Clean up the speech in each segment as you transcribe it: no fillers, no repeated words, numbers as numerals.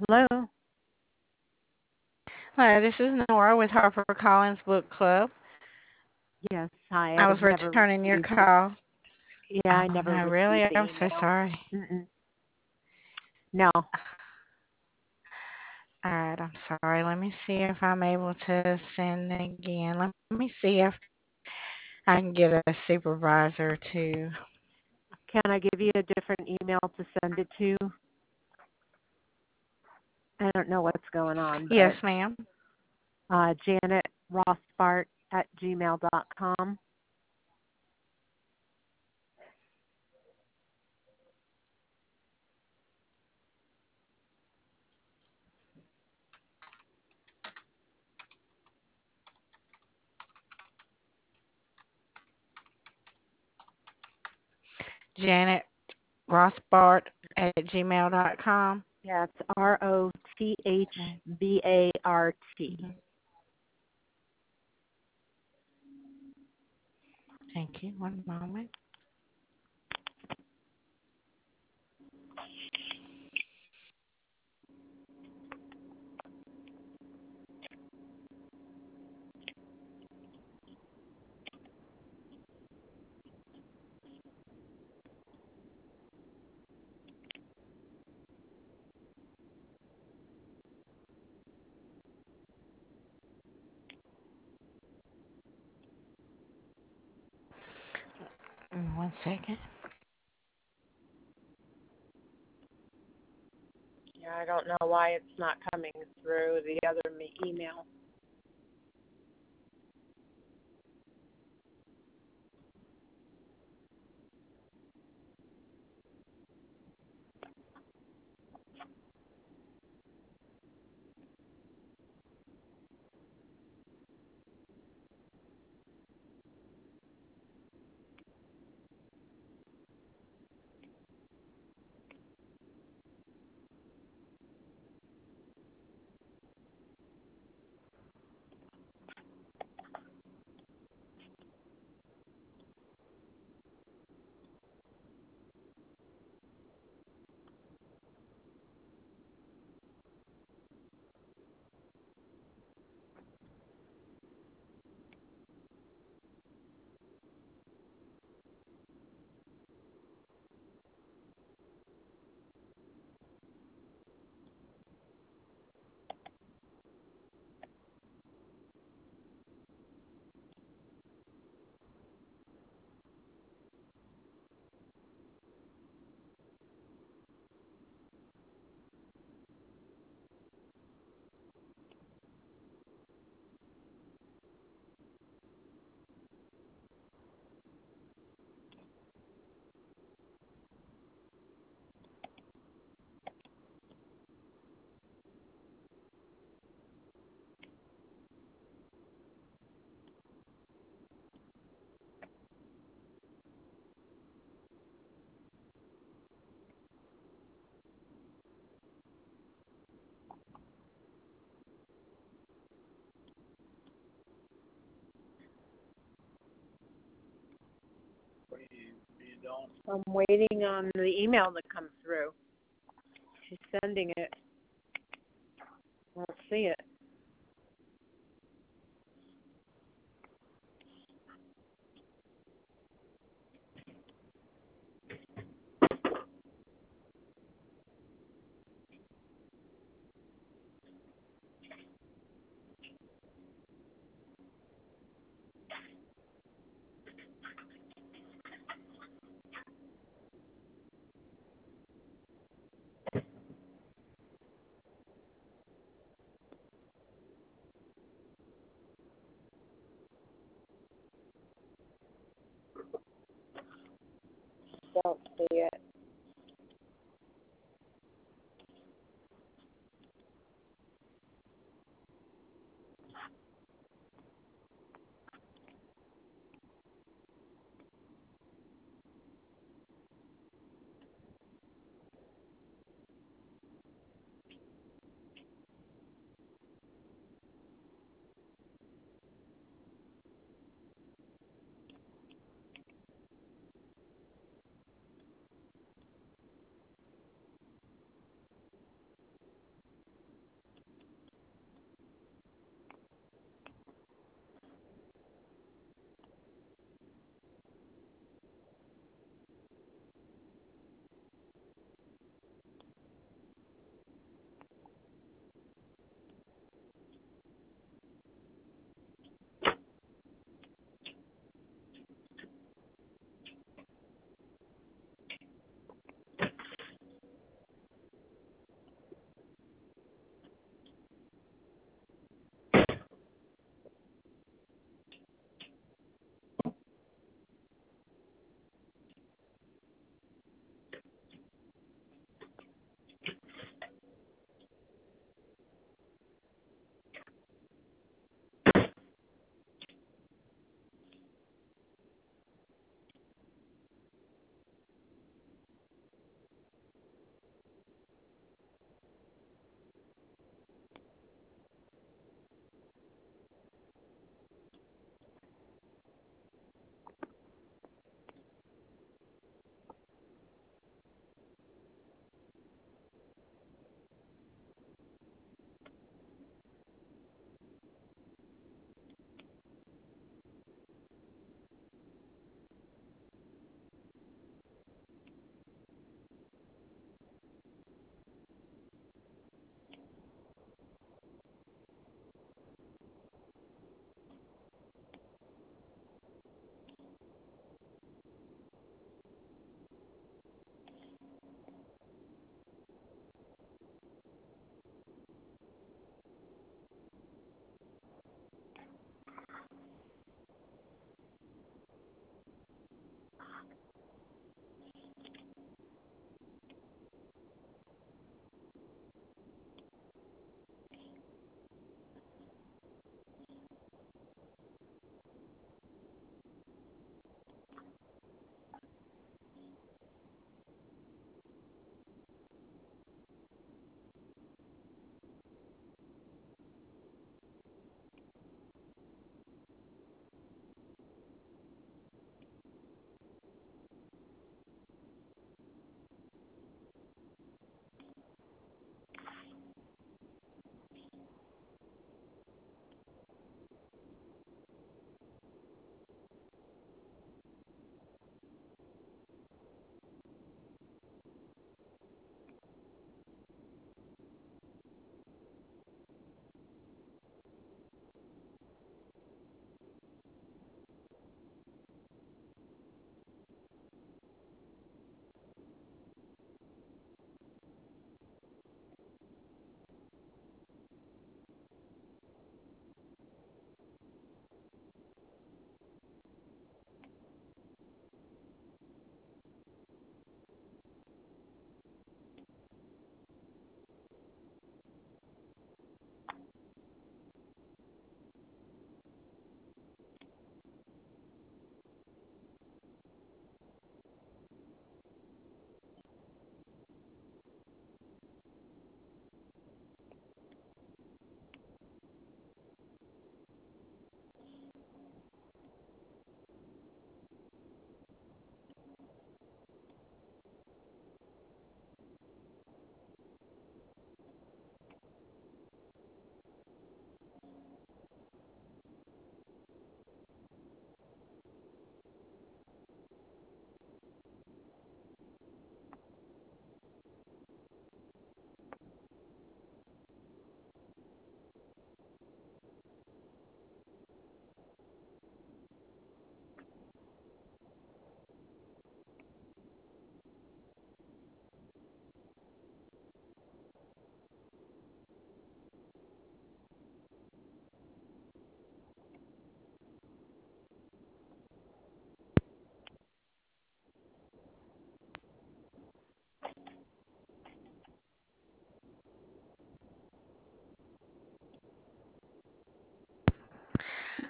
Hello. Hi, this is Nora with HarperCollins Book Club. Yes. Hi. I I've was never returning your received. call. Yeah, I Oh, never no, received really? the I'm so email. sorry. Mm-mm. No. All right, I'm sorry. Let me see if I'm able to send again. Let me see if I can get a supervisor to. Can I give you a different email to send it to? I don't know what's going on, but Yes, ma'am. Janet Rossbart at gmail.com. Janet Rothbart at gmail.com. Yeah, it's Okay. Rothbart. Mhm. Thank you. One moment. One second. Yeah, I don't know why it's not coming through the other email. I'm waiting on the email to come through. She's sending it. I don't see it. Don't see it.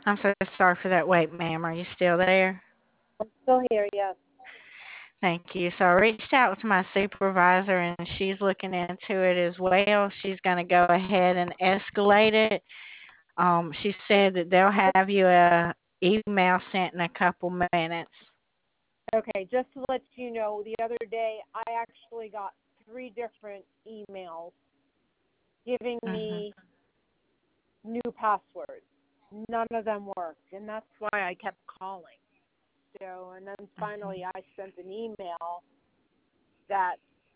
I'm so sorry for that wait, ma'am. Are you still there? I'm still here, yes. Thank you. So I reached out to my supervisor and she's looking into it as well. She's going to go ahead and escalate it. She said that they'll have you a email sent in a couple minutes. Okay, just to let you know, the other day I actually got 3 different emails giving Mhm. me new passwords. None of them worked, and that's why I kept calling. So, and then finally Mhm. I sent an email that,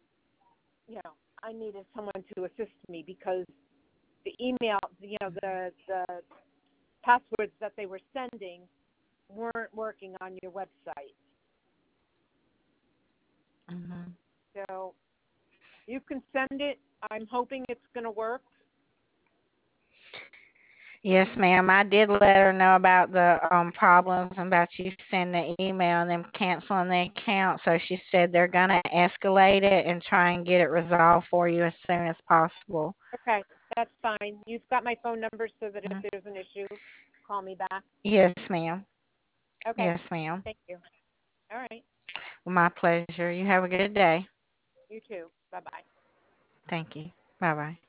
I needed someone to assist me because the email, the passwords that they were sending weren't working on your website. Mhm. So you can send it. I'm hoping it's going to work. Yes, ma'am. I did let her know about the problems and about you sending the email and them canceling the account. So she said they're gonna escalate it and try and get it resolved for you as soon as possible. Okay, that's fine. You've got my phone number so that if Mhm. there's an issue, call me back. Yes, ma'am. Okay, Yes, ma'am. thank you. All right, My pleasure. You have a good day. you too. Bye-bye. Thank you. Bye bye.